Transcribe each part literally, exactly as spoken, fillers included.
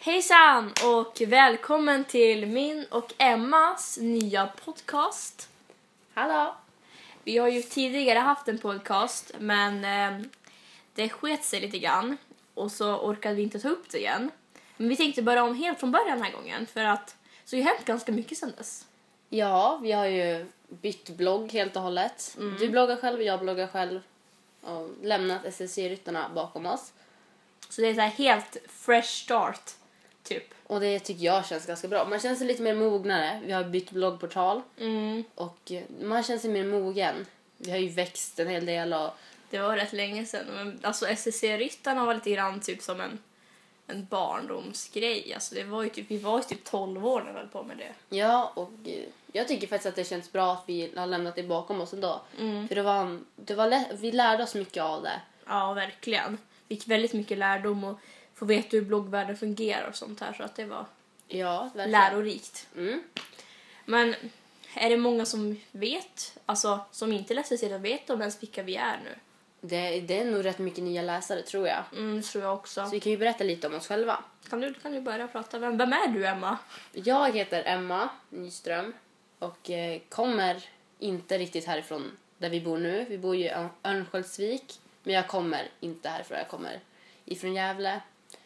Hejsan och välkommen till min och Emmas nya podcast. Hallå! Vi har ju tidigare haft en podcast, men eh, det sket sig lite grann och så orkade vi inte ta upp det igen. Men vi tänkte börja om helt från början den här gången, för att så har ju hänt ganska mycket sedan dess. Ja, vi har ju bytt blogg helt och hållet. Mm. Du bloggar själv, jag bloggar själv. Och lämnat S S C-ryttarna bakom oss. Så det är så här helt fresh start, typ. Och det tycker jag känns ganska bra. Man känns sig lite mer mognare. Vi har bytt bloggportal. Mm. Och man känns sig mer mogen. Vi har ju växt en hel del. Och... Det var rätt länge sedan. Men, alltså S S C-ryttarna var lite grann typ som en, en barndomsgrej. Alltså, det var ju typ, vi var ju typ tolv år när vi höll på med det. Ja, och jag tycker faktiskt att det känns bra att vi har lämnat det bakom oss ändå. Mm. För det var, det var lätt, vi lärde oss mycket av det. Ja, verkligen. Vi fick väldigt mycket lärdom och få veta hur bloggvärlden fungerar och sånt här. Så att det var Ja, verkligen. lärorikt. Mm. Men är det många som vet, alltså som inte läser sig vet om ens vilka vi är nu? Det, det är nog rätt mycket nya läsare, tror jag. Mm, det tror jag också. Så vi kan ju berätta lite om oss själva. Kan du, kan du börja prata? Vem, vem är du, Emma? Jag heter Emma Nyström och eh, kommer inte riktigt härifrån där vi bor nu. Vi bor ju i Örn- Örnsköldsvik, men jag kommer inte härifrån. Jag kommer ifrån Gävle.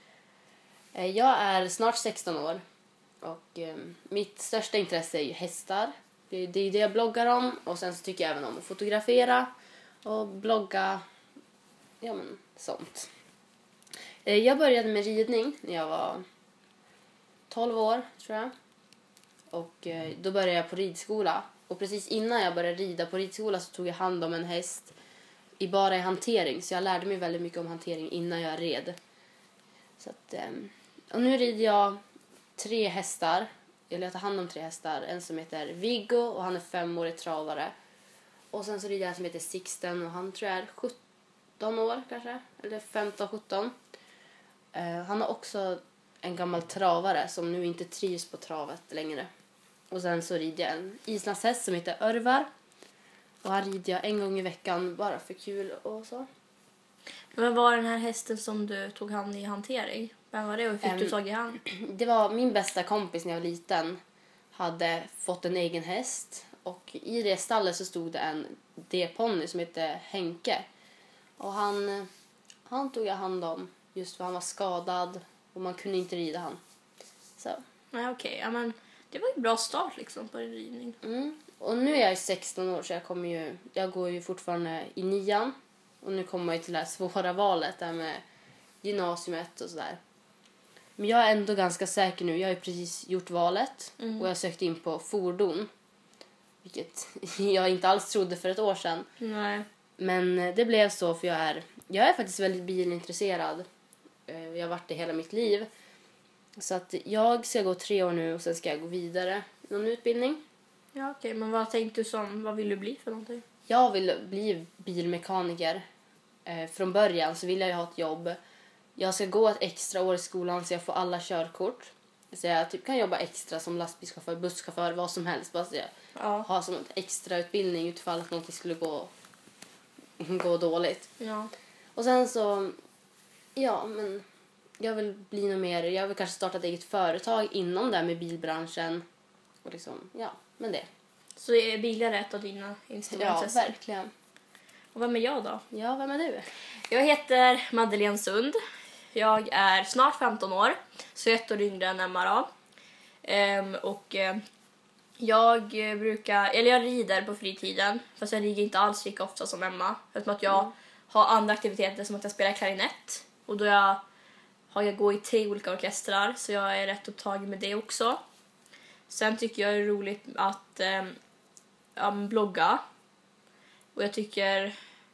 Eh, jag är snart sexton år och eh, mitt största intresse är ju hästar. Det, det är det jag bloggar om, och sen så tycker jag även om att fotografera och blogga, ja men sånt. Eh, jag började med ridning när jag var tolv år, tror jag. Och eh, då började jag på ridskola. Och precis innan jag började rida på ridskola så tog jag hand om en häst i bara i hantering. Så jag lärde mig väldigt mycket om hantering innan jag red. Så att, eh, och nu rider jag tre hästar. Eller jag tar hand om tre hästar. En som heter Viggo och han är femårig travare. Och sen så rider jag en som heter Sixten och han tror jag är sjutton år kanske. Eller femton sjutton. Eh, han har också en gammal travare som nu inte trivs på travet längre. Och sen så rider jag en islandshäst som heter Örvar. Och han rider jag en gång i veckan bara för kul och så. Vem var den här hästen som du tog hand i hantering? Vem var det och hur fick Um, du tag i han? Det var min bästa kompis när jag var liten. Hade fått en egen häst. Och i det stallet så stod det en D-ponny som heter Henke. Och han, han tog jag hand om just för han var skadad. Och man kunde inte rida han. Så. Nej, okej. Okay. Ja, men det var ju en bra start liksom på en ridning. Mm. Och nu är jag sexton år så jag kommer ju, jag går ju fortfarande i nian. Och nu kommer jag till det här svåra valet där med gymnasiet och sådär. Men jag är ändå ganska säker nu. Jag har ju precis gjort valet. Mm. Och jag sökte in på fordon. Vilket jag inte alls trodde för ett år sedan. Nej. Men det blev så för jag är, jag är faktiskt väldigt bilintresserad. Jag har varit det hela mitt liv. Så att jag ska gå tre år nu och sen ska jag gå vidare i någon utbildning. Ja, okej. Okay. Men vad tänkte du som, vad vill du bli för någonting? Jag vill bli bilmekaniker. Eh, från början så vill jag ju ha ett jobb. Jag ska gå ett extra år i skolan så jag får alla körkort. Så jag typ kan jobba extra som lastbilschaufför, busschaufför, vad som helst. Bara så jag Ja. har som en extra utbildning utifall att någonting skulle gå, gå dåligt. Ja. Och sen så, ja men jag vill bli något mer. Jag vill kanske starta ett eget företag inom där med bilbranschen. Och liksom, ja, men det. Så är bilar ett av dina stora Ja, intressen? verkligen. Och vem är jag då? Ja, vem är du? Jag heter Madeleine Sund. Jag är snart femton år, så ett år yngre än Emma då. Ehm, och eh, jag brukar, eller jag rider på fritiden, fast jag rider inte alls lika ofta som Emma. För att jag mm. har andra aktiviteter som att jag spelar klarinett. Och då jag, har jag går i tre olika orkestrar, så jag är rätt upptagen med det också. Sen tycker jag det är roligt att eh, ja, blogga. Och jag tycker...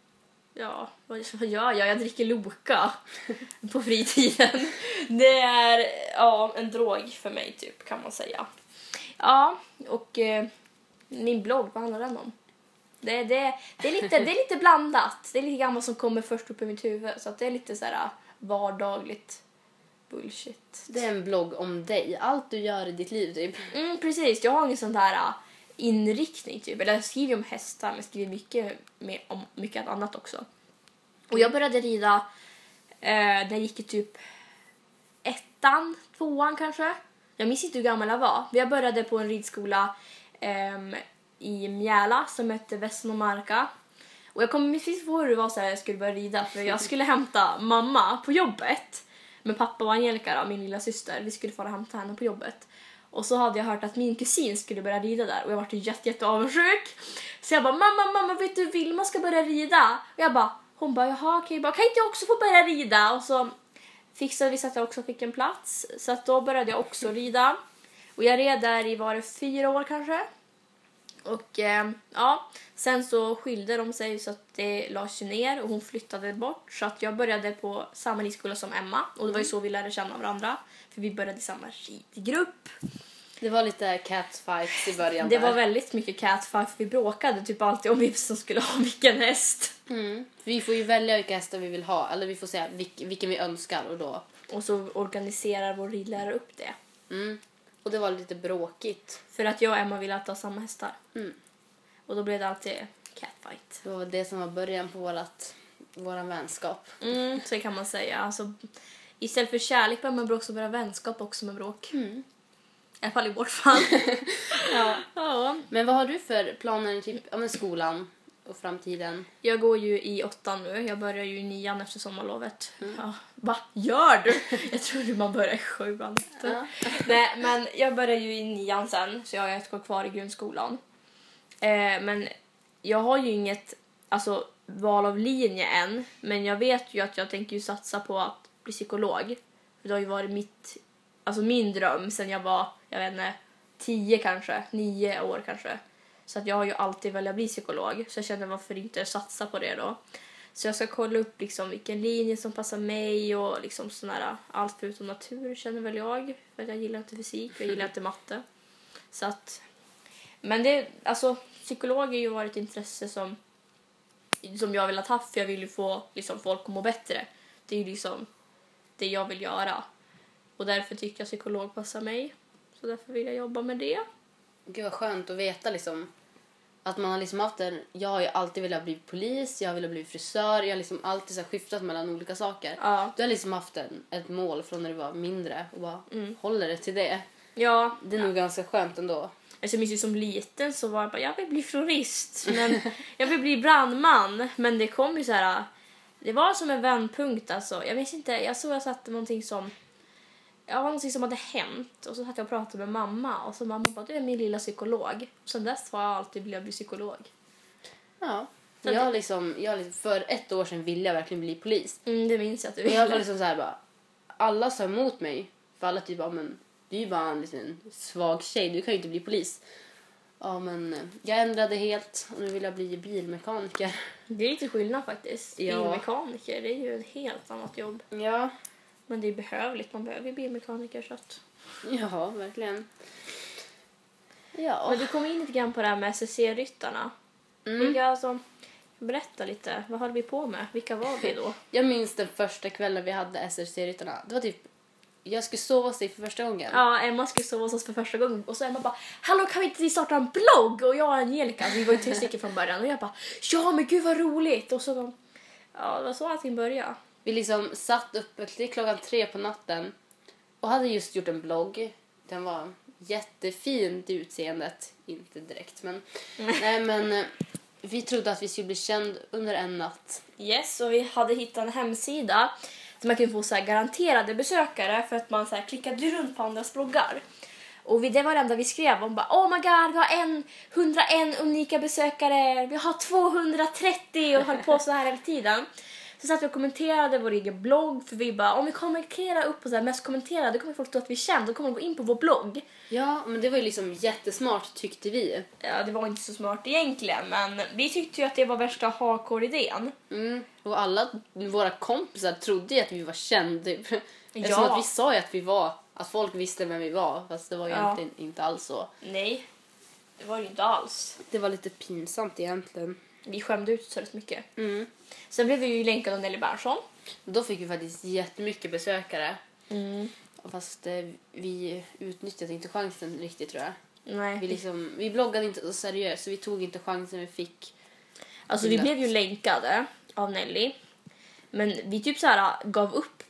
Ja, vad gör jag? Jag dricker Loka på fritiden. Det är ja, en drog för mig typ, kan man säga. Ja, och eh, min blogg, vad handlar den om? Det, det, det, är lite, det är lite blandat. Det är lite gammalt som kommer först upp i mitt huvud. Så att det är lite så här vardagligt bullshit. Det är en blogg om dig. Allt du gör i ditt liv typ. Mm, precis. Jag har ingen sån där inriktning typ. Eller jag skriver om hästar, men jag skriver mycket mer om mycket annat också. Och jag började rida eh, när jag gick i typ ett ettan, tvåan kanske. Jag minns inte hur gammal jag var. Jag började på en ridskola um, i Mjäla som hette Västnomarka. Och jag kommer precis ihåg hur det var så här jag skulle börja rida. För jag skulle hämta mamma på jobbet. Men pappa och Angelica då, min lilla syster. Vi skulle fara hämta henne på jobbet. Och så hade jag hört att min kusin skulle börja rida där. Och jag var jätte, jätte avundsjuk. Så jag bara, mamma, mamma, vet du, Vilma ska börja rida. Och jag bara, hon bara, jaha, okej, bara, kan inte jag också få börja rida? Och så fixade vi så att jag också fick en plats. Så att då började jag också rida. Och jag red där i, var det fyra år kanske? Och eh, ja, sen så skilde de sig så att det lades ner och hon flyttade bort. Så att jag började på samma ridskola som Emma. Och det var ju så vi lärde känna varandra. För vi började i samma ridgrupp. Det var lite catfights i början. Det där. var väldigt mycket catfight. För vi bråkade typ alltid om vem som skulle ha vilken häst. Mm. Vi får ju välja vilka hästar vi vill ha. Eller vi får säga vilk, vilken vi önskar. Och då. Och så organiserar vår ridlärare upp det. Mm. Och det var lite bråkigt. För att jag och Emma ville ta samma hästar. Mm. Och då blev det alltid catfight. Det var det som var början på vårat, våran vänskap. Mm, så kan man säga. Alltså, istället för kärlek bör man också börja vänskap också med bråk. Mm. I alla fall i vårt fall. Ja. Ja. Men vad har du för planer typ, ja, med skolan och framtiden? Jag går ju i åttan nu. Jag börjar ju i nian efter sommarlovet. Mm. Ja. Va? Gör du? Jag trodde man börjar i sjuan. Ja. Nej, men jag börjar ju i nian sen. Så jag har ett år kvar i grundskolan. Eh, men jag har ju inget alltså, val av linje än. Men jag vet ju att jag tänker ju satsa på att bli psykolog. För det har ju varit mitt, alltså min dröm sen jag var, jag vet inte, tio kanske, nio år kanske. Så att jag har ju alltid velat bli psykolog. Så jag känner varför inte satsa på det då. Så jag ska kolla upp liksom vilken linje som passar mig och liksom sån här, allt förutom natur känner väl jag. För att jag gillar inte fysik och jag gillar inte matte. Så att, men det, alltså psykolog har ju varit ett intresse som, som jag har velat ha för jag vill ju få liksom, folk att må bättre. Det är ju liksom det jag vill göra. Och därför tycker jag psykolog passar mig. Så därför vill jag jobba med det. Gud vad skönt att veta liksom att man har liksom haft en, jag har ju alltid velat bli polis, jag har velat bli frisör, jag har liksom alltid så här skiftat mellan olika saker. Ja. Du har liksom haft en, ett mål från när du var mindre och bara Mm. håller det till det. Ja. Det är nog ganska skönt ändå. Alltså, jag minns ju som liten så var jag bara, jag vill bli florist. Men jag vill bli brandman. Men det kom ju så här, det var som en vändpunkt alltså. Jag minns inte, jag såg jag satt någonting som, ja, var någonting som hade hänt. Och så satt jag och pratade med mamma. Och så mamma bara, du är min lilla psykolog. Och sen dess har jag alltid velat bli psykolog. Ja. Så Jag det- har liksom, jag har liksom, för ett år sedan ville jag verkligen bli polis. Mm, det minns jag att du Och jag var ville. liksom så här bara, alla sa emot mig. För alla typ bara, men du är ju bara en liten svag tjej, du kan ju inte bli polis. Ja, men jag ändrade helt och nu vill jag bli bilmekaniker. Det är lite skillnad faktiskt. Ja. Bilmekaniker, det är ju ett helt annat jobb. Ja, Men det är behövligt, man behöver ju bilmekaniker så att... ja, verkligen. Ja. Men du kom in lite grann på det här med S S C-ryttarna. Mm. Vilka, alltså, berätta lite, vad höll vi på med? Vilka var vi då? Jag minns den första kvällen vi hade S R C-ryttarna. Det var typ, jag skulle sova hos dig för första gången. Ja, Emma skulle sova hos oss för första gången. Och så Emma bara, hallå kan vi inte starta en blogg? Och jag och Angelica, vi var ju tre stycken från början. Och jag bara, ja men gud vad roligt. Och så, ja det var så allting började. Vi liksom satt uppe till klockan tre på natten och hade just gjort en blogg. Den var jättefin till utseendet, inte direkt men nej, men eh, vi trodde att vi skulle bli känd under en natt. Yes, och vi hade hittat en hemsida där man kunde få så här garanterade besökare för att man så här klickade runt på andras bloggar. Och vi, det var det enda vi skrev om. Bara, oh my god, vi har en, hundraen unika besökare. Vi har tvåhundratrettio och höll på så här hela tiden. Så satt vi och kommenterade vår egen blogg. För vi bara, om vi kommenterar upp på så här mest kommenterade, då kommer folk tro att vi är kända. Då kommer de gå in på vår blogg. Ja, men det var ju liksom jättesmart tyckte vi. Ja, det var inte så smart egentligen. Men vi tyckte ju att det var värsta hardcore-idén. Mm. Och alla våra kompisar trodde ju att vi var kända. Typ. Eftersom Ja. att vi sa ju att vi var, att folk visste vem vi var. Fast det var ju Ja. egentligen inte alls så. Nej, det var det ju inte alls. Det var lite pinsamt egentligen. Vi skämde ut så rätt mycket. Mm. Sen blev vi ju länkade av Nelly Berntsson. Då fick vi faktiskt jättemycket besökare. Mm. Fast eh, vi utnyttjade inte chansen riktigt tror jag. Nej. Vi, liksom, vi bloggade inte så seriöst så vi tog inte chansen vi fick. Alltså vi blev ju länkade av Nelly. Men vi typ så här gav upp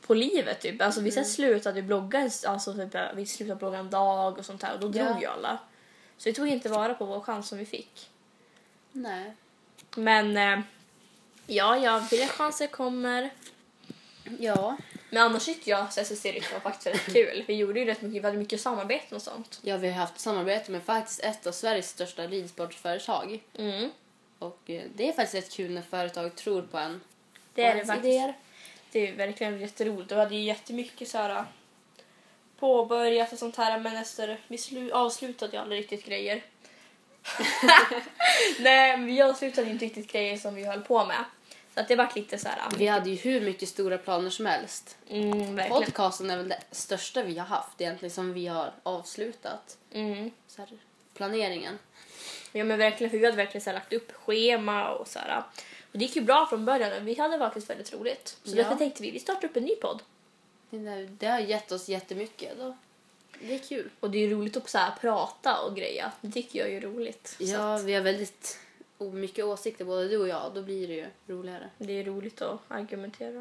på livet typ. Alltså vissa mm. slutade blogga, alltså typ, vi slutade blogga en dag och sånt här och då drog ja. ju alla. Så vi tog inte vara på vår chans som vi fick. Nej. Men eh, ja, ja, fler chanser kommer. Ja. Men annars tyckte jag att S S C var faktiskt väldigt kul. Vi gjorde ju rätt mycket, väldigt mycket samarbete och sånt. Ja, vi har haft samarbete med faktiskt ett av Sveriges största ridsportföretag. Mm. Och eh, det är faktiskt rätt kul när företag tror på en. Det är det faktiskt. Idéer. Det är verkligen jätteroligt. Och vi hade ju jättemycket så här påbörjat och sånt här. Men efter, vi slu- avslutade ju aldrig riktigt grejer. Nej, vi avslutade ju inte riktigt grejer som vi höll på med. Så att det var lite så här. Vi hade ju hur mycket stora planer som helst. Mm, podcasten är väl det största vi har haft egentligen som vi har avslutat. Mm. Så här, planeringen. Ja, men verkligen, för vi hade verkligen så här, lagt upp schema och så här. Och det gick ju bra från början. Vi hade faktiskt väldigt roligt. Så ja. därför tänkte vi, vi startar upp en ny podd. Det, det har gett oss jättemycket då. Det är kul. Och det är ju roligt att så här, prata och greja. Det tycker jag är ju roligt. Ja, vi har väldigt mycket åsikter både du och jag. Då blir det ju roligare. Det är roligt att argumentera.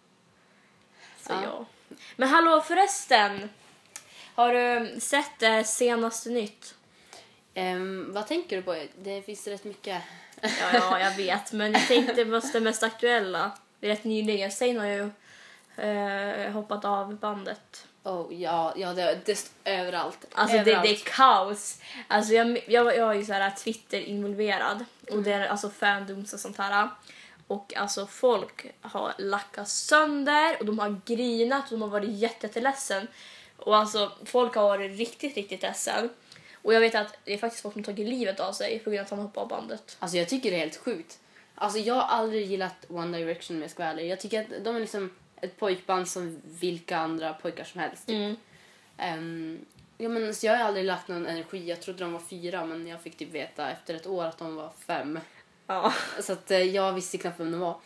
Så ja. ja. Men hallå förresten. Har du sett det senaste nytt? Um, vad tänker du på? Det finns rätt mycket. ja, ja, jag vet. Men jag tänkte på det mest aktuella. Det är rätt nyligen. Sen har jag ju eh, hoppat av bandet. Oh, ja, ja det, det är överallt. Alltså överallt. Det, det är kaos. Alltså jag, jag, jag är ju så här Twitter involverad. Och det är alltså fandoms och sånt här. Och alltså folk har lackat sönder. Och de har grinat. Och de har varit jätteledsen. Och alltså folk har varit riktigt, riktigt ledsen. Och jag vet att det är faktiskt folk som tagit livet av sig på grund av att han hoppar av bandet. Alltså jag tycker det är helt sjukt. Alltså jag har aldrig gillat One Direction med skvaller. Jag tycker att de är liksom ett pojkband som vilka andra pojkar som helst. Mm. Um, ja, men, så jag har aldrig lagt någon energi. Jag trodde de var fyra, men jag fick typ veta efter ett år att de var fem. Ja. Så att uh, jag visste knappt vem de var.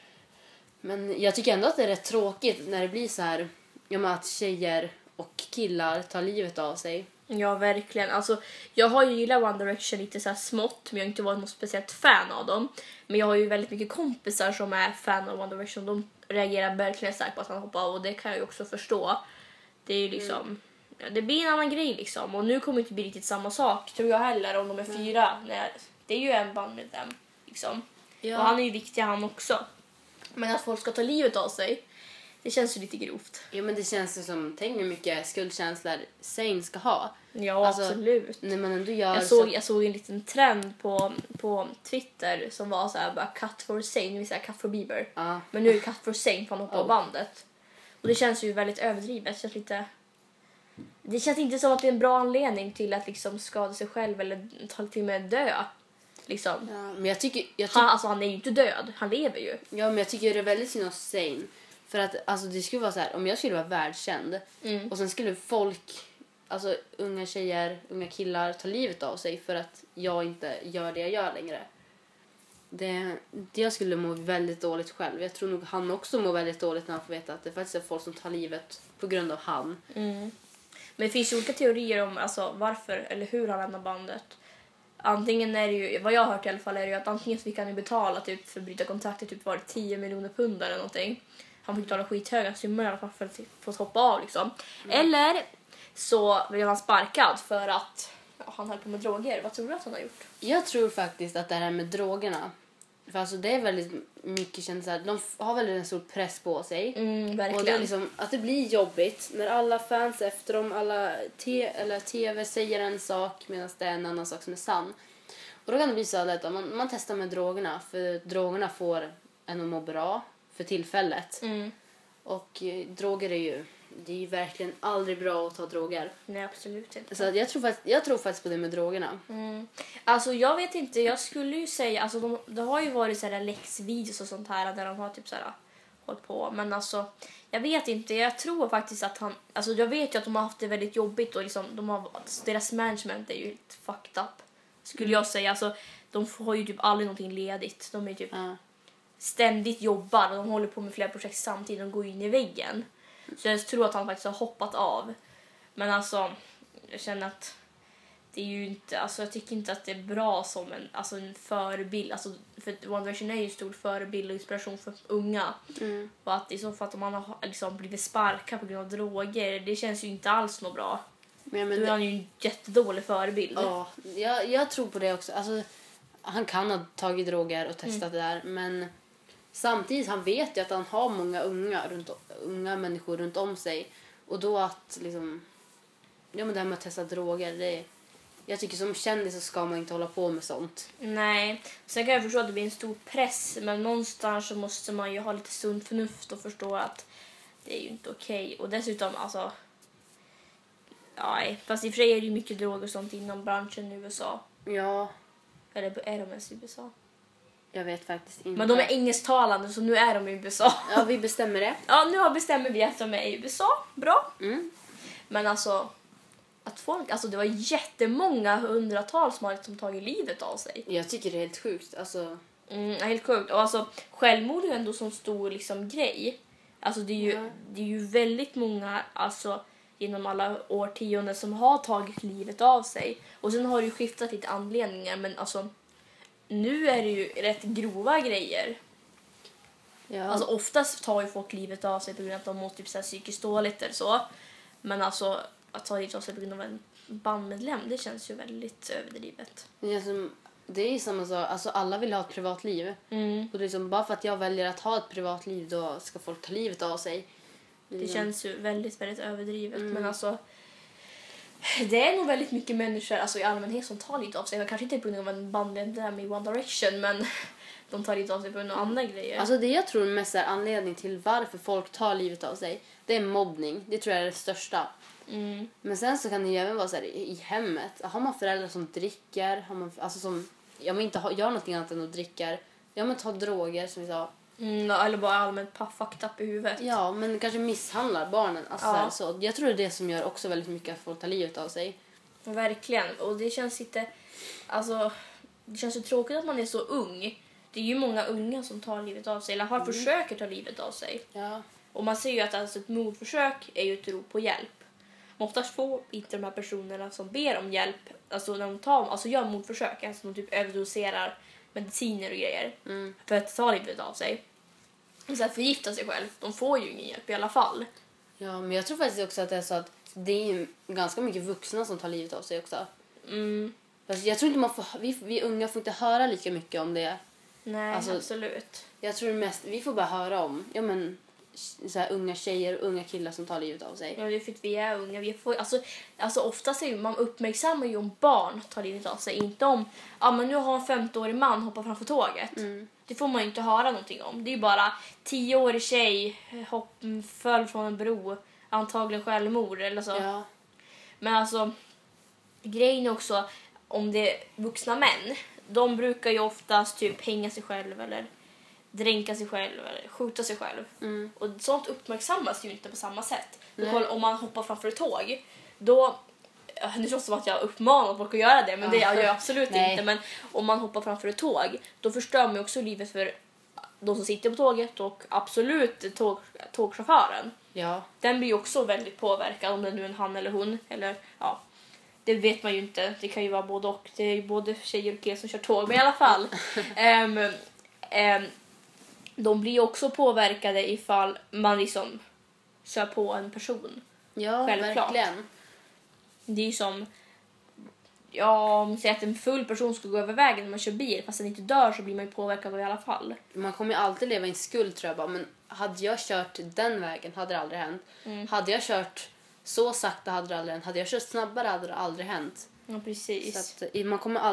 Men jag tycker ändå att det är rätt tråkigt när det blir så här, ja, men att tjejer och killar tar livet av sig. Ja, verkligen. Alltså, jag har ju gillat One Direction lite så här smått, men jag har inte varit något speciellt fan av dem. Men jag har ju väldigt mycket kompisar som är fan av One Direction. De reagerar verkligen starkt på att han hoppar av, och det kan jag ju också förstå. Det är ju liksom, mm. ja, det blir en annan grej liksom. Och nu kommer det inte bli riktigt samma sak, tror jag heller, om de är fyra. Mm. Nej, det är ju en band med dem liksom. Ja. Och han är ju viktig han också. Men att folk ska ta livet av sig, det känns ju lite grovt. Ja, men det känns ju som, tänk hur mycket skuldkänslor Zayn ska ha. Ja, alltså, absolut. När man ändå gör jag, såg, så... jag såg en liten trend på, på Twitter som var så här, bara cut for Zayn, det vill säga cut for Bieber. Ja. Men nu är det cut for Zayn för han hoppar oh. av bandet. Och det känns ju väldigt överdrivet. Det känns, lite... det känns inte som att det är en bra anledning till att liksom skada sig själv eller ta till och med dö. Liksom. Ja, men jag tycker, jag tycker... Han, alltså, han är ju inte död, han lever ju. Ja, men jag tycker det är väldigt synd om Zayn. För att alltså, det skulle vara så här, om jag skulle vara världskänd mm. och sen skulle folk, alltså unga tjejer, unga killar ta livet av sig för att jag inte gör det jag gör längre. Det, det jag skulle må väldigt dåligt själv. Jag tror nog han också mår väldigt dåligt när han får veta att det faktiskt är folk som tar livet på grund av han. Mm. Men det finns ju olika teorier om alltså, varför eller hur han lämnar bandet. Antingen är det ju, vad jag har hört i alla fall, är det ju att antingen så fick han ju betala typ, för att bryta kontraktet, typ var det tio miljoner pund eller någonting. Han fick betala skithöga summor i alla fall för att få hoppa av liksom. Mm. Eller så blev han sparkad för att ja, han höll på med droger. Vad tror du att han har gjort? Jag tror faktiskt att det här med drogerna, för alltså det är väldigt mycket känt så här, de har väldigt en stor press på sig. Mm, verkligen. Och det är liksom att det blir jobbigt när alla fans efter dem, alla te- eller tv säger en sak medan det är en annan sak som är sann. Och då kan det bli så att man, man testar med drogerna, för drogerna får en att må bra för tillfället. Mm. Och eh, droger är ju, det är ju verkligen aldrig bra att ta droger. Nej, absolut inte. Så jag tror faktiskt, jag tror faktiskt på det med drogerna. Mm. Alltså jag vet inte, jag skulle ju säga, alltså de, det har ju varit så här läxvideos och sånt här där de har typ så här hållit på, men alltså jag vet inte, jag tror faktiskt att han, alltså jag vet ju att de har haft det väldigt jobbigt och liksom de har, deras management är ju helt fucked up, skulle mm. jag säga. Alltså de har ju typ aldrig någonting ledigt, de är typ ja. ständigt jobbar och de håller på med flera projekt samtidigt, de går in i väggen. Så jag tror att han faktiskt har hoppat av. Men alltså, jag känner att det är ju inte, alltså jag tycker inte att det är bra som en, alltså en förebild. Alltså, för One Direction är ju en stor förebild och inspiration för unga. Mm. Och att i så fall om man har liksom blivit sparkad på grund av droger, det känns ju inte alls något bra. Men, men Då är han ju en jättedålig förebild. Ja, jag, jag tror på det också. Alltså, han kan ha tagit droger och testat det där, men samtidigt han vet ju att han har många unga, runt, unga människor runt om sig. Och då att liksom, ja men det här med att testa droger, det är, jag tycker som kändis så ska man inte hålla på med sånt. Nej, sen kan jag förstå att det blir en stor press, men någonstans så måste man ju ha lite sunt förnuft och förstå att det är ju inte okej. Och dessutom, alltså, nej, fast i och för sig är det ju mycket droger och sånt inom branschen i U S A. Ja, Eller är de ens i U S A? jag vet faktiskt inte. Men de är engelsktalande, så nu är de i U S A. Ja, vi bestämmer det. Ja, nu har bestämmer vi att de är i U S A. Bra. Mm. Men alltså, att folk, alltså det var jättemånga hundratals som har liksom tagit livet av sig. Jag tycker det är helt sjukt. Alltså, Mm, helt sjukt. Och alltså, självmord är ju ändå så stor liksom grej. Alltså det är ju, Ja. det är ju väldigt många, alltså genom alla årtionden som har tagit livet av sig. Och sen har det ju skiftat lite anledningar, men alltså nu är det ju rätt grova grejer. ja. Alltså oftast tar ju folk livet av sig på grund av att de mår typ så här psykiskt dåligt eller så. Men alltså att ta livet av sig på grund av en bandmedlem, det känns ju väldigt överdrivet. Det är, som, det är samma sak. Alltså, alla vill ha ett privatliv. Mm. Och det är som, bara för att jag väljer att ha ett privatliv, då ska folk ta livet av sig. Det Liksom. känns ju väldigt, väldigt överdrivet. Mm. Men alltså, det är nog väldigt mycket människor alltså, i allmänhet som tar livet av sig. Kanske inte på grund av en bandmedlem i One Direction, men de tar livet av sig på grund av andra grejer. Alltså det jag tror mest är anledning till varför folk tar livet av sig, det är mobbning. Det tror jag är det största. Mm. Men sen så kan det ju även vara så här, i i hemmet. Har man föräldrar som dricker, har man, alltså som, jag vill inte ha, gör något annat än att dricka. Ja, men ta droger som vi sa. Mm, eller bara allmänt fucked up i huvudet. Ja, men kanske misshandlar barnen. Alltså Ja. så här, så. Jag tror det är det som gör också väldigt mycket att folk tar livet av sig. Verkligen. Och det känns inte... Alltså, det känns så tråkigt att man är så ung. Det är ju många unga som tar livet av sig. Eller har Mm. försöker ta livet av sig. Ja. Och man ser ju att alltså, ett mordförsök är ju ett rop på hjälp. Men oftast får inte de här personerna som ber om hjälp, alltså när de tar, alltså gör mordförsök, alltså de typ överdoserar mediciner och grejer Mm. för att ta livet av sig. Och så här förgifta sig själv. De får ju ingen hjälp i alla fall. Ja, men jag tror faktiskt också att det är så att det är ganska mycket vuxna som tar livet av sig också. Mm. Fast jag tror inte man får, vi, vi unga får inte höra lika mycket om det. Nej, Alltså- absolut. Jag tror mest, vi får bara höra om, ja men, så här, unga tjejer och unga killar som tar livet av sig. Ja, det är för att vi är unga. Vi får, alltså, alltså oftast är ju, man uppmärksammar ju om barn tar livet av sig. Inte om, ja men nu har en femtioårig man hoppat framför tåget. Mm. Det får man ju inte höra någonting om. Det är ju bara tioårig tjej hopp, föll från en bro, antagligen självmord eller så. Ja. Men alltså, grejen är också, om det är vuxna män, de brukar ju oftast typ hänga sig själv eller dränka sig själv eller skjuta sig själv. Mm. Och sånt uppmärksammas ju inte på samma sätt. Nej. Kolla, om man hoppar framför ett tåg, då... Nu känns det som att jag uppmanar folk att göra det, men det gör jag absolut Nej. inte. Men om man hoppar framför ett tåg, då förstör man ju också livet för de som sitter på tåget och absolut tåg, tågchauffören. Ja. Den blir ju också väldigt påverkad, om det nu är en han eller hon. Eller, ja, det vet man ju inte. Det kan ju vara både och. Det är ju både tjejer och killar som kör tåg, men i alla fall. um, um, de blir ju också påverkade ifall man liksom kör på en person. Ja, Självklart. verkligen. Det är ju som, ja, om man säger att en full person ska gå över vägen när man kör bil, fast den inte dör, så blir man ju påverkad i alla fall. Man kommer ju alltid leva i en skuld, tror jag bara. Men hade jag kört den vägen hade det aldrig hänt. Mm. Hade jag kört så sakta hade det aldrig hänt. Hade jag kört snabbare hade det aldrig hänt. Ja, precis. Så att eh, man kommer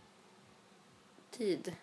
alltid...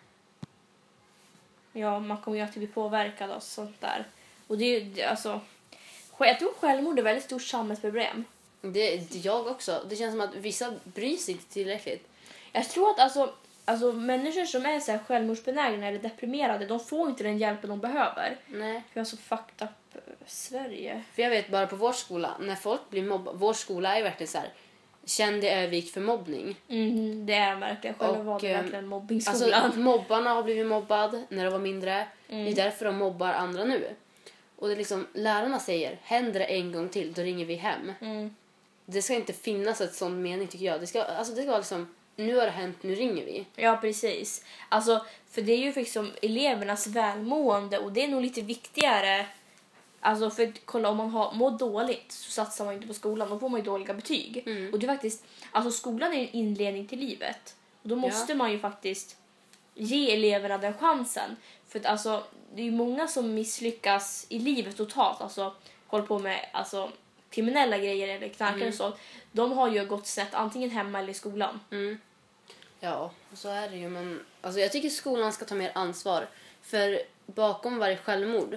Ja, man kommer ju alltid bli påverkad och sånt där. Och det är ju, det- alltså, jag tror självmord är ett väldigt stort samhällsproblem. Det, det jag också. Det känns som att vissa bryr sig inte tillräckligt. Jag tror att alltså, alltså människor som är så här självmordsbenägna eller deprimerade, de får inte den hjälpen de behöver. Nej. För jag är så fucked up eh, Sverige. För jag vet bara på vår skola, när folk blir mobbade, vår skola är verkligen så här, känd i Övik för mobbning. Mm, det är verkligen. Själv Och, var det eh, verkligen mobbingskolan. Alltså mobbarna har blivit mobbad när de var mindre. Mm. Det är därför de mobbar andra nu. Och det är liksom, lärarna säger, händer det en gång till, då ringer vi hem. Mm. det ska inte finnas ett sån mening tycker jag. Det ska, alltså det ska vara liksom, nu har det hänt, nu ringer vi. Ja, precis. Alltså, för det är ju liksom elevernas välmående och det är nog lite viktigare. Alltså för att kolla, om man har mår dåligt så satsar man inte på skolan. Då får man ju dåliga betyg. Mm. Och det är faktiskt, alltså skolan är en inledning till livet. Och då måste Ja. man ju faktiskt ge eleverna den chansen. För att alltså, det är ju många som misslyckas i livet totalt. Alltså håller på med alltså, kriminella grejer eller knarkar Mm. och så. De har ju gått snett antingen hemma eller i skolan. Mm. Ja, så är det ju. Men alltså, jag tycker skolan ska ta mer ansvar. För bakom varje självmord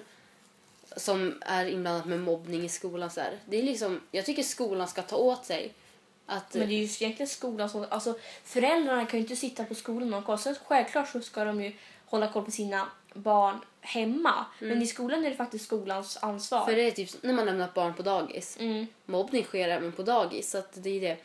som är inblandat med mobbning i skolan så här, det är liksom, jag tycker skolan ska ta åt sig att Men det är ju egentligen skolan som, alltså föräldrarna kan ju inte sitta på skolan och kolla. Sen självklart så ska de ju hålla koll på sina barn hemma. Mm. Men i skolan är det faktiskt skolans ansvar. för det är typ när man lämnar ett barn på dagis. Mm. Mobbning sker även på dagis, så att det är det.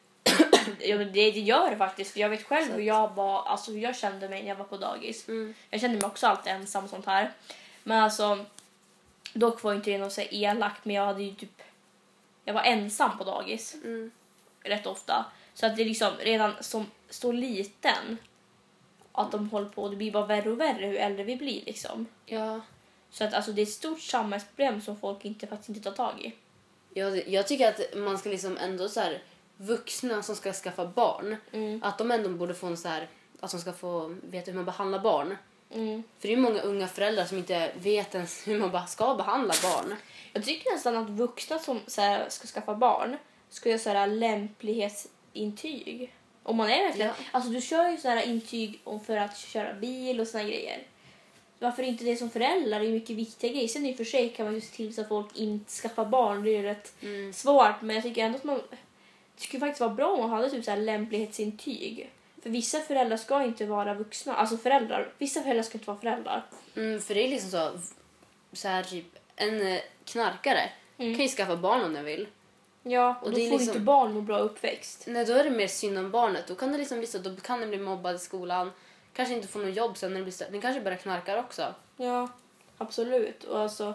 Ja, men det, det gör det faktiskt. För jag vet själv Så hur att- jag var, alltså hur jag kände mig när jag var på dagis. Mm. Jag kände mig också alltid ensam och sånt här. Men alltså, dock var inte det något så här elakt, men jag hade ju typ, jag var ensam på dagis Mm. rätt ofta. Så att det är liksom redan som så liten att de håller på, och det blir bara värre och värre hur äldre vi blir liksom. Ja. Så att alltså det är ett stort samhällsproblem som folk inte faktiskt inte tar tag i. Jag, jag tycker att man ska liksom ändå så här, vuxna som ska skaffa barn, Mm. att de ändå borde få en så här, att de ska få veta hur man behandlar barn. Mm. För det är många unga föräldrar som inte vet ens hur man bara ska behandla barn. Jag tycker nästan att vuxna som så här, ska skaffa barn ska göra så här lämplighetsintyg. Om man är verkligen, Ja. alltså du kör ju så här intyg om för att köra bil och såna grejer. Varför inte det som föräldrar? Det är ju mycket viktiga grejer. Sen i och för sig kan man ju se till så att folk inte skaffar barn. Det är ju rätt Mm. svårt, men jag tycker ändå att man, det skulle faktiskt vara bra om man hade typ så här lämplighetsintyg. För vissa föräldrar ska inte vara vuxna. Alltså föräldrar, vissa föräldrar ska inte vara föräldrar. Mm, för det är liksom så, så här typ, en eh, knarkare Mm. kan ju skaffa barn om den vill. Ja, och, Och då det är får liksom- inte barn må bra uppväxt. Nej, då är det mer synd om barnet. Då kan det liksom bli så, då kan den bli mobbad i skolan. Kanske inte få något jobb sen när det blir större. Den kanske börjar knarka också. Ja, absolut. Och alltså,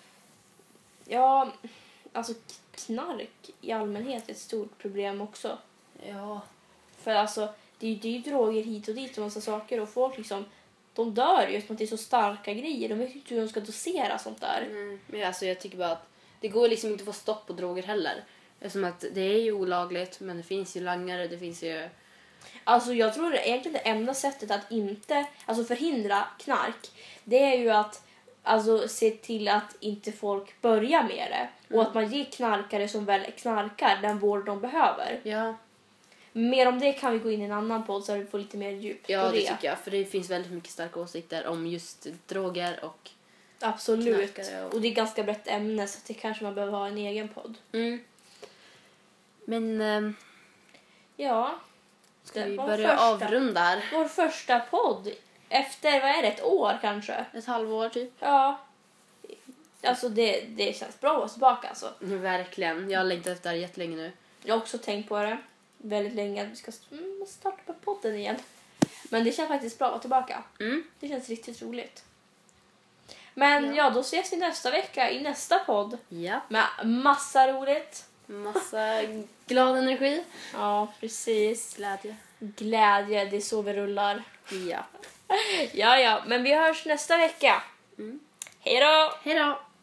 ja, alltså knark i allmänhet är ett stort problem också. Ja. För alltså, det är ju, det är ju droger hit och dit och massa saker. Och folk liksom, de dör ju för att det är så starka grejer. De vet inte hur de ska dosera sånt där. Mm. Men alltså jag tycker bara att det går liksom inte att få stopp på droger heller. Eftersom att det är ju olagligt, men det finns ju langare, det finns ju... Alltså jag tror det egentligen det enda sättet att inte, alltså förhindra knark, det är ju att alltså se till att inte folk börjar med det. Mm. Och att man ger knarkare som väl knarkar den vård de behöver. Ja, Mer om det kan vi gå in i en annan podd så att vi får lite mer djup ja på det det. tycker jag. För det finns väldigt mycket starka åsikter om just droger och... Absolut. Knarkare och- Och det är ganska brett ämne så att det kanske man behöver ha en egen podd. Mm. Men ehm, Ja. ska Det vi var börja första. avrunda här? Vår första podd efter, vad är det, ett år kanske? Ett halvår typ. Ja. Alltså det, det känns bra att vara tillbaka alltså. Mm, verkligen. Jag har längtat efter det här jättelänge nu. Jag har också tänkt på det väldigt länge att vi ska mm, starta på podden igen. Men det känns faktiskt bra att vara tillbaka. Mm. Det känns riktigt roligt. Men Ja. ja, då ses vi nästa vecka i nästa podd. Ja. Med massa roligt. Massa glad energi. Ja, precis. Glädje. Glädje, det är så vi rullar. Ja. Ja, ja, men vi hörs nästa vecka. Mm. Hej då! Hej då!